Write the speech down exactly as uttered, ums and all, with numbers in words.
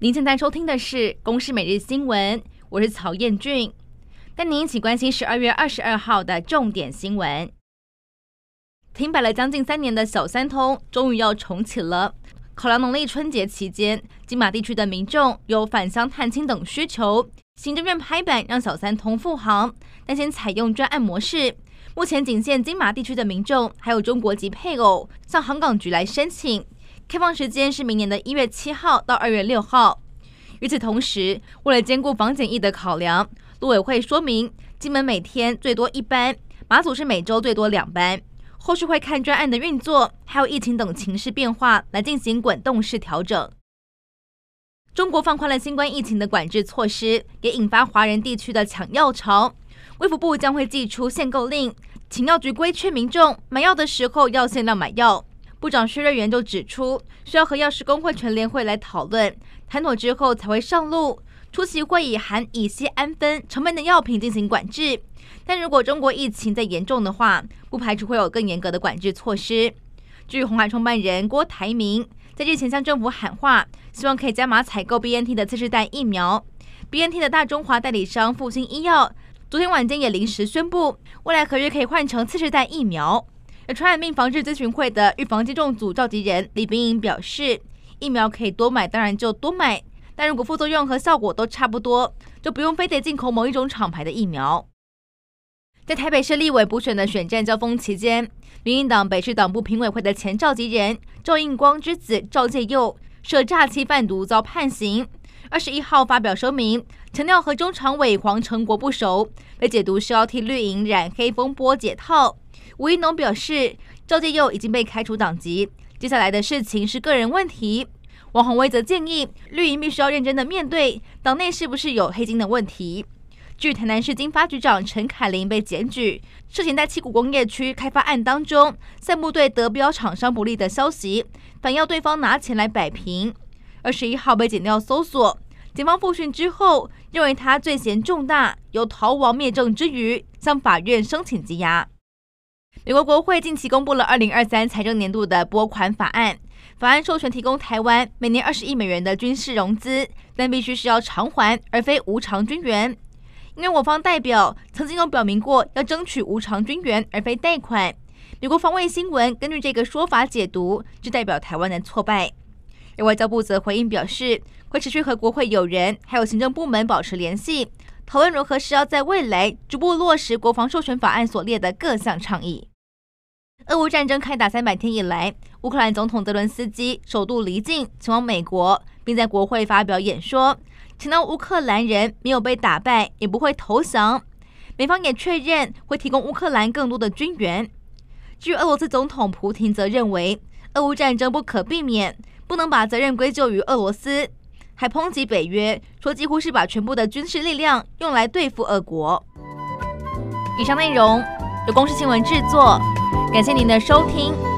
您现在收听的是《公视每日新闻》，我是曹彦俊，带您一起关心十二月二十二号的重点新闻。停摆了将近三年的小三通，终于要重启了。考量农历春节期间，金马地区的民众有返乡探亲等需求，行政院拍板让小三通复航，但先采用专案模式。目前仅限金马地区的民众，还有中国籍配偶向航港局来申请。开放时间是明年的一月七号到二月六号。与此同时，为了兼顾防检疫的考量，陆委会说明，金门每天最多一班，马祖是每周最多两班。后续会看专案的运作，还有疫情等情势变化来进行滚动式调整。中国放宽了新冠疫情的管制措施，也引发华人地区的抢药潮。卫福部将会祭出限购令，请药局规劝民众买药的时候要限量买药。部长薛瑞元就指出，需要和药师工会全联会来讨论，谈妥之后才会上路。出席会以含乙酰氨酚成分的药品进行管制，但如果中国疫情再严重的话，不排除会有更严格的管制措施。至于鸿海创办人郭台铭在日前向政府喊话，希望可以加码采购 B N T 的次世代疫苗。B N T 的大中华代理商复星医药昨天晚间也临时宣布，未来合约可以换成次世代疫苗。而传染病防治咨询会的预防接种组召集人李秉颖表示，疫苗可以多买当然就多买，但如果副作用和效果都差不多，就不用非得进口某一种厂牌的疫苗。在台北市立委补选的选战交锋期间，民进党北市党部评委会的前召集人赵应光之子赵介佑涉诈欺贩毒遭判刑。二十一号发表声明，强调和中常委黄成国不熟，被解读是要替绿营染黑风波解套。吴怡农表示，赵介佑已经被开除党籍，接下来的事情是个人问题。王宏威则建议，绿营必须要认真的面对党内是不是有黑金的问题。据台南市经发局长陈凯琳被检举，涉嫌在七股工业区开发案当中散布对得标厂商不利的消息，反要对方拿钱来摆平。二十一号被检调搜索，检方复讯之后，认为他罪嫌重大，有逃亡灭证之余，向法院申请羁押。美国国会近期公布了二零二三财政年度的拨款法案，法案授权提供台湾每年二十亿美元的军事融资，但必须是要偿还，而非无偿军援。因为我方代表曾经有表明过要争取无偿军援，而非贷款。美国防卫新闻根据这个说法解读，这代表台湾的挫败。而外交部则回应表示，会持续和国会友人还有行政部门保持联系，讨论如何是要在未来逐步落实国防授权法案所列的各项倡议。俄乌战争开打三百天以来，乌克兰总统泽伦斯基首度离境前往美国，并在国会发表演说，强调乌克兰人没有被打败，也不会投降。美方也确认会提供乌克兰更多的军援。至于俄罗斯总统普亭则认为，俄乌战争不可避免，不能把责任归咎于俄罗斯，还抨击北约，说几乎是把全部的军事力量用来对付俄国。以上内容由公视新闻制作，感谢您的收听。